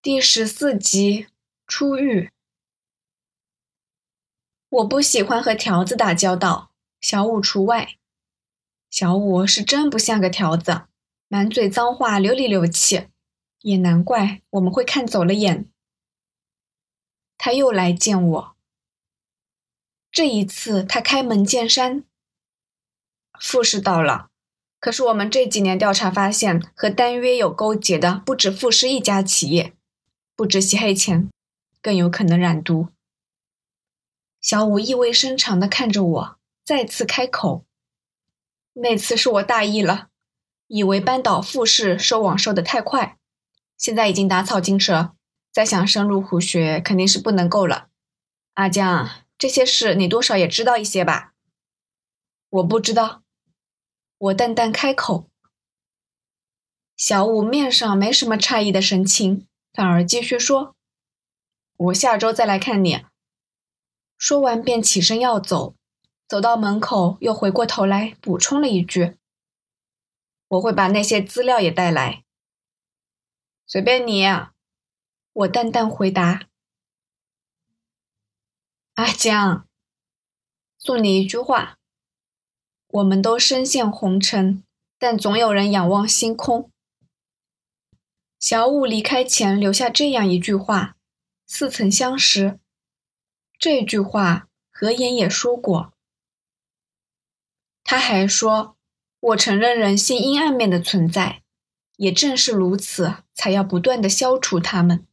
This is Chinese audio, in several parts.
第14集出狱。我不喜欢和条子打交道，小五除外。小五是真不像个条子，满嘴脏话，流里流气，也难怪我们会看走了眼。他又来见我，这一次他开门见山。副市到了，可是我们这几年调查发现，和单约有勾结的不止副市一家企业，不止洗黑钱，更有可能染毒。小五意味深长地看着我，再次开口。那次是我大意了，以为扳倒副市收网收得太快，现在已经打草惊蛇，再想深入虎穴肯定是不能够了。阿江，这些事你多少也知道一些吧？我不知道，我淡淡开口。小五面上没什么诧异的神情，反而继续说，我下周再来看你。说完便起身要走，走到门口又回过头来补充了一句，我会把那些资料也带来。随便你啊，我淡淡回答。阿江，送你一句话，我们都身陷红尘，但总有人仰望星空。小五离开前留下这样一句话，似曾相识。这句话何言也说过。他还说，我承认人性阴暗面的存在，也正是如此，才要不断地消除它们。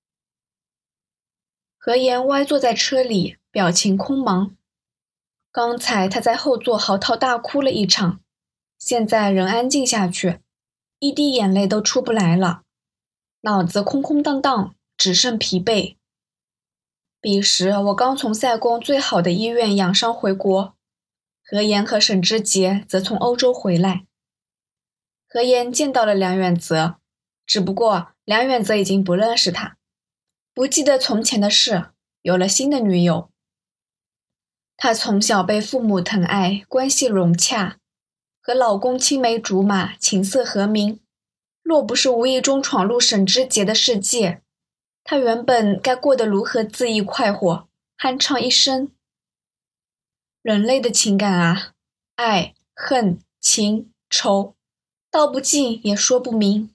何言歪坐在车里，表情空茫。刚才他在后座嚎啕大哭了一场，现在人安静下去，一滴眼泪都出不来了，脑子空空荡荡，只剩疲惫。彼时我刚从塞宫最好的医院养伤回国，何言和沈之杰则从欧洲回来。何言见到了梁远泽，只不过梁远泽已经不认识他，不记得从前的事，有了新的女友。他从小被父母疼爱，关系融洽，和老公青梅竹马，琴瑟和鸣。若不是无意中闯入沈之杰的世界，他原本该过得如何恣意快活，酣畅一生。人类的情感啊，爱、恨、情、仇，道不尽也说不明。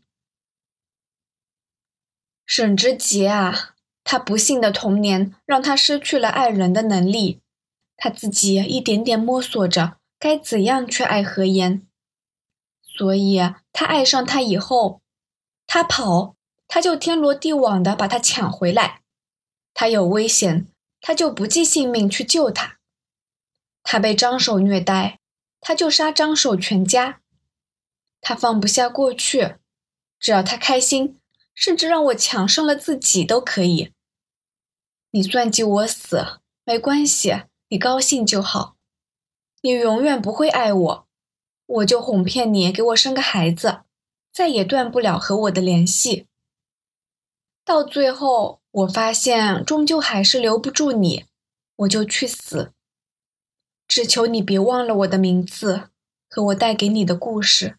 沈之杰啊，他不幸的童年让他失去了爱人的能力，他自己一点点摸索着该怎样去爱何言。所以他爱上他以后，他跑，他就天罗地网的把他抢回来，他有危险，他就不计性命去救他。他被张守虐待，他就杀张守全家。他放不下过去，只要他开心，甚至让我抢上了自己都可以。你算计我死，没关系，你高兴就好。你永远不会爱我，我就哄骗你给我生个孩子，再也断不了和我的联系。到最后，我发现终究还是留不住你，我就去死。只求你别忘了我的名字和我带给你的故事。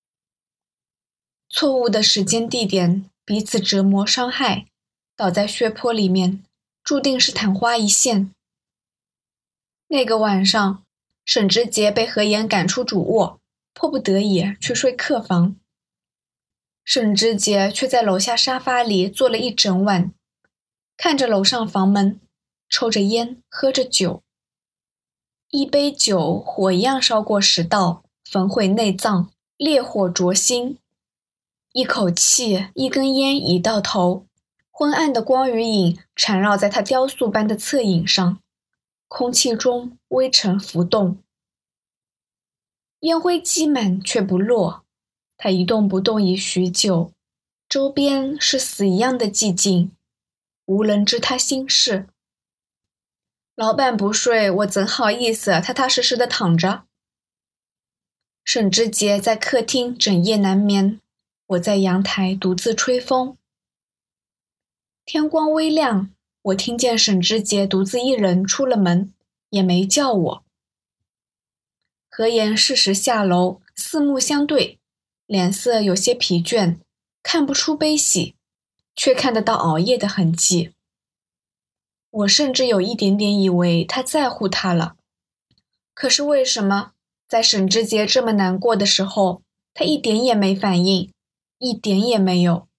错误的时间地点，彼此折磨伤害，倒在血泊里面，注定是昙花一现。那个晚上，沈之杰被何言赶出主卧，迫不得已去睡客房。沈之杰却在楼下沙发里坐了一整晚，看着楼上房门，抽着烟，喝着酒。一杯酒火一样烧过食道，焚毁内脏，烈火灼心。一口气，一根烟移到头，昏暗的光与影缠绕在他雕塑般的侧影上，空气中微尘浮动。烟灰积满却不落，他一动不动已许久，周边是死一样的寂静，无人知他心事。老板不睡，我怎好意思踏踏实实地躺着。沈之杰在客厅整夜难眠，我在阳台独自吹风。天光微亮，我听见沈之杰独自一人出了门，也没叫我。何言适时下楼，四目相对，脸色有些疲倦，看不出悲喜， 却看得到熬夜的痕迹。我甚至有一点点以为他在乎他了。可是为什么在沈之杰这么难过的时候，他一点也没反应，一点也没有？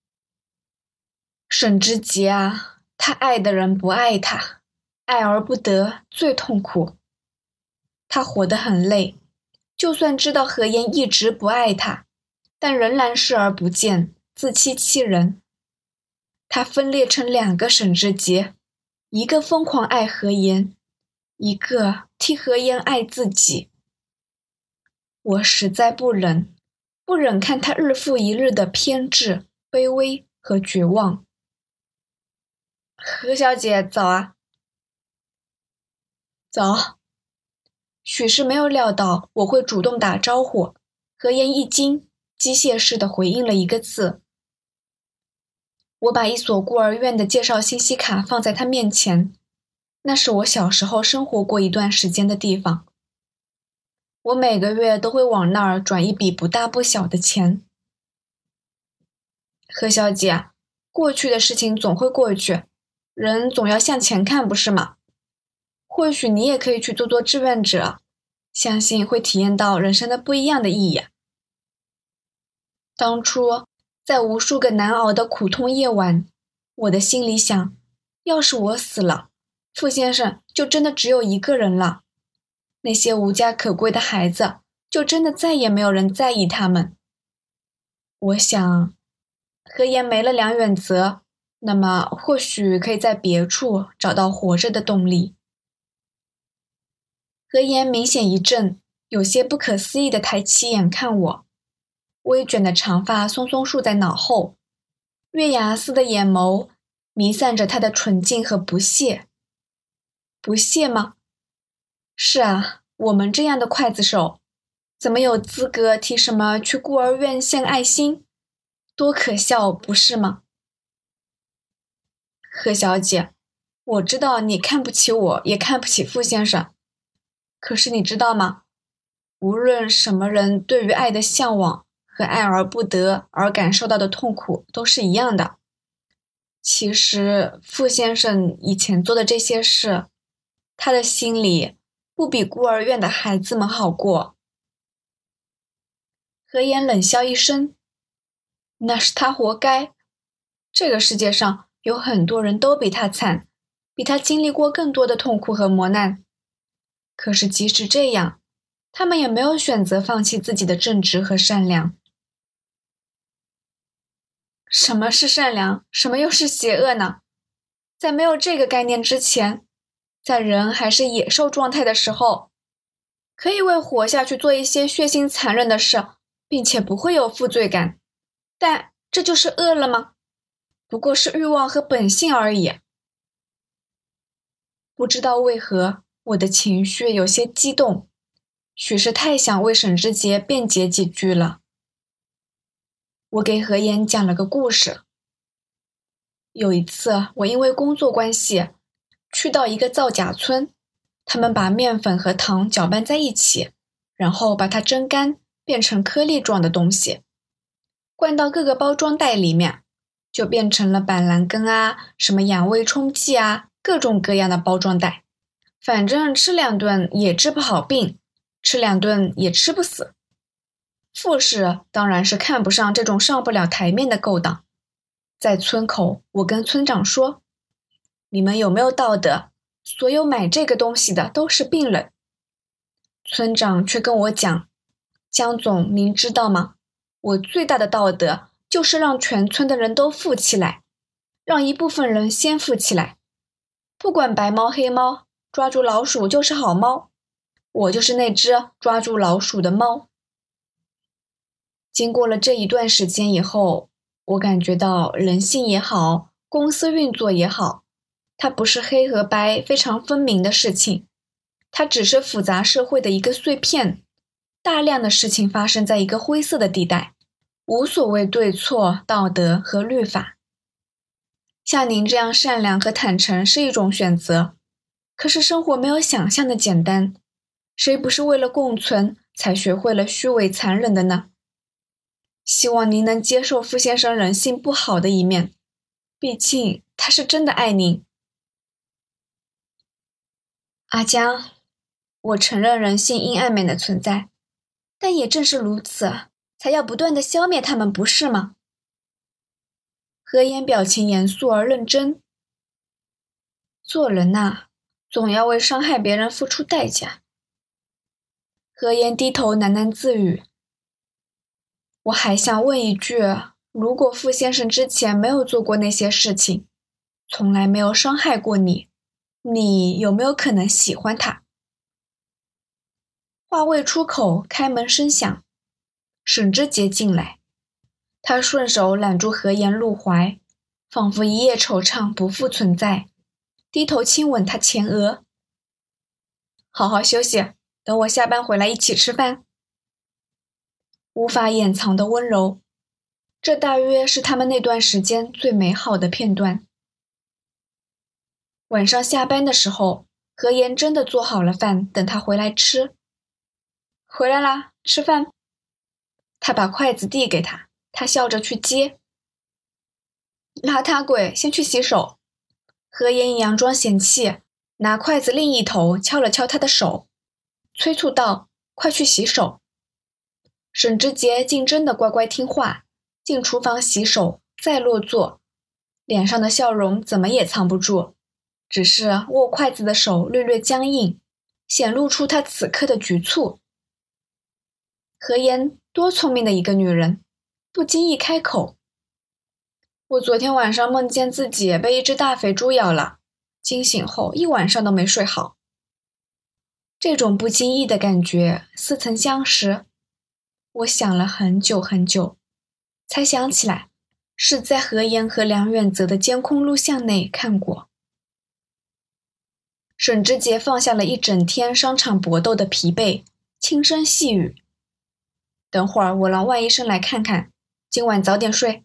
沈之杰啊，他爱的人不爱他，爱而不得最痛苦。他活得很累，就算知道何言一直不爱他，但仍然视而不见，自欺欺人。他分裂成2个沈之杰，一个疯狂爱何言，一个替何言爱自己。我实在不忍看他日复一日的偏执、卑微和绝望。何小姐，早啊。早。许是没有料到我会主动打招呼，何言一惊，机械式地回应了一个字。我把一所孤儿院的介绍信息卡放在他面前，那是我小时候生活过一段时间的地方。我每个月都会往那儿转一笔不大不小的钱。何小姐，过去的事情总会过去，人总要向前看，不是吗？或许你也可以去做做志愿者，相信会体验到人生的不一样的意义。当初在无数个难熬的苦痛夜晚，我的心里想，要是我死了，傅先生就真的只有一个人了，那些无家可归的孩子就真的再也没有人在意他们。我想，何言没了梁远泽，那么或许可以在别处找到活着的动力。何言明显一震，有些不可思议地抬起眼看我，微卷的长发松松竖在脑后，月牙似的眼眸弥散着他的纯净和不屑。不屑吗？是啊，我们这样的刽子手，怎么有资格提什么去孤儿院献爱心？多可笑，不是吗？何小姐，我知道你看不起我，也看不起傅先生。可是你知道吗？无论什么人对于爱的向往和爱而不得而感受到的痛苦都是一样的。其实傅先生以前做的这些事，他的心里不比孤儿院的孩子们好过。何言冷笑一声，那是他活该。这个世界上有很多人都比他惨，比他经历过更多的痛苦和磨难。可是即使这样，他们也没有选择放弃自己的正直和善良。什么是善良？什么又是邪恶呢？在没有这个概念之前，在人还是野兽状态的时候，可以为活下去做一些血腥残忍的事，并且不会有负罪感。但这就是恶了吗？不过是欲望和本性而已。不知道为何，我的情绪有些激动，许是太想为沈之杰辩解几句了。我给何言讲了个故事。有一次，我因为工作关系，去到一个造假村，他们把面粉和糖搅拌在一起，然后把它蒸干，变成颗粒状的东西，灌到各个包装袋里面，就变成了板蓝根啊，什么养胃冲剂啊，各种各样的包装袋。反正吃2顿也治不好病，吃2顿也吃不死。傅氏当然是看不上这种上不了台面的勾当。在村口，我跟村长说，你们有没有道德？所有买这个东西的都是病人。村长却跟我讲，江总，您知道吗？我最大的道德就是让全村的人都富起来，让一部分人先富起来。不管白猫黑猫，抓住老鼠就是好猫，我就是那只抓住老鼠的猫。经过了这一段时间以后，我感觉到人性也好，公司运作也好，它不是黑和白非常分明的事情，它只是复杂社会的一个碎片，大量的事情发生在一个灰色的地带，无所谓对错、道德和律法。像您这样善良和坦诚是一种选择，可是生活没有想象的简单，谁不是为了共存才学会了虚伪残忍的呢？希望您能接受傅先生人性不好的一面， 毕竟他是真的爱您。阿江，我承认人性阴暗面的存在，但也正是如此，才要不断地消灭他们，不是吗？何言表情严肃而认真。做人呐，总要为伤害别人付出代价。何言低头喃喃自语。我还想问一句，如果傅先生之前没有做过那些事情，从来没有伤害过你，你有没有可能喜欢他？话未出口，开门声响，沈之杰进来，他顺手揽住何言入怀，仿佛一夜惆怅不复存在，低头亲吻他前额。好好休息，等我下班回来一起吃饭。无法掩藏的温柔，这大约是他们那段时间最美好的片段。晚上下班的时候，何言真的做好了饭，等他回来吃。回来啦，吃饭。他把筷子递给他，他笑着去接。邋遢鬼，先去洗手。何言佯装嫌弃，拿筷子另一头敲了敲他的手，催促道：快去洗手。沈之杰竟真的乖乖听话，进厨房洗手，再落座，脸上的笑容怎么也藏不住，只是握筷子的手略略僵硬，显露出他此刻的局促。何言多聪明的一个女人，不经意开口：我昨天晚上梦见自己被一只大肥猪咬了，惊醒后一晚上都没睡好。这种不经意的感觉似曾相识，我想了很久很久，才想起来是在何言和梁远泽的监控录像内看过。沈之杰放下了一整天商场搏斗的疲惫，轻声细语：等会儿我让万医生来看看，今晚早点睡。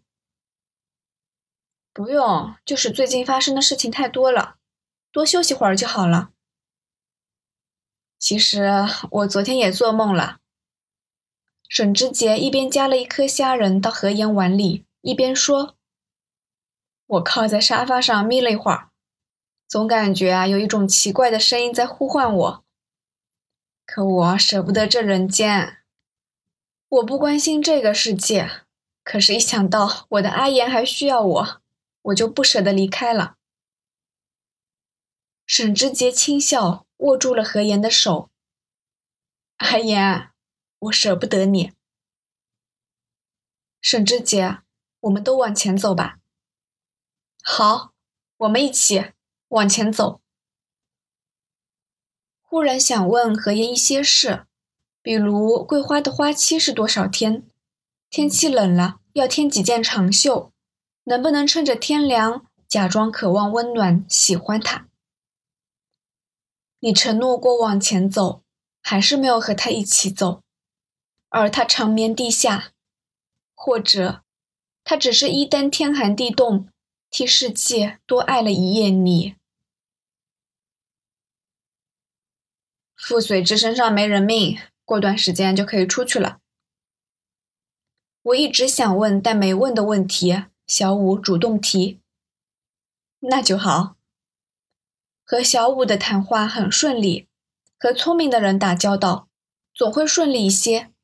不用，就是最近发生的事情太多了，多休息会儿就好了。其实我昨天也做梦了。沈之杰一边夹了一颗虾仁到何言碗里，一边说：我靠在沙发上眯了一会儿，总感觉有一种奇怪的声音在呼唤我，可我舍不得这人间。我不关心这个世界，可是一想到我的阿言还需要我，我就不舍得离开了。沈之杰轻笑，握住了何言的手。阿言，我舍不得你。沈之杰，我们都往前走吧。好，我们一起往前走。忽然想问何言一些事，比如桂花的花期是多少天？天气冷了，要添几件长袖，能不能趁着天凉，假装渴望温暖，喜欢他？你承诺过往前走，还是没有和他一起走，而他长眠地下，或者他只是一旦天寒地冻，替世界多爱了一夜你。傅随之身上没人命，过段时间就可以出去了。我一直想问但没问的问题，小五主动提。那就好。和小五的谈话很顺利，和聪明的人打交道，总会顺利一些。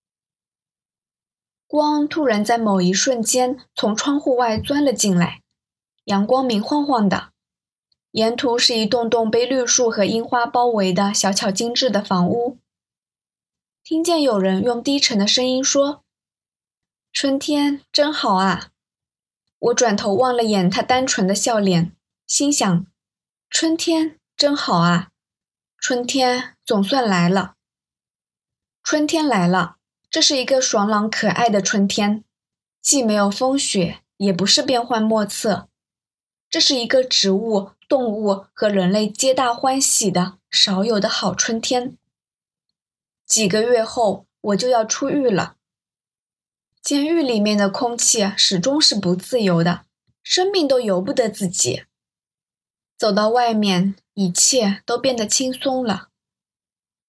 光突然在某一瞬间从窗户外钻了进来，阳光明晃晃的，沿途是一栋栋被绿树和樱花包围的小巧精致的房屋。听见有人用低沉的声音说：春天真好啊。我转头望了眼他单纯的笑脸，心想：春天真好啊，春天总算来了。春天来了，这是一个爽朗可爱的春天，既没有风雪，也不是变幻莫测。这是一个植物、动物和人类皆大欢喜的少有的好春天。几个月后，我就要出狱了。监狱里面的空气始终是不自由的，生命都由不得自己。走到外面，一切都变得轻松了。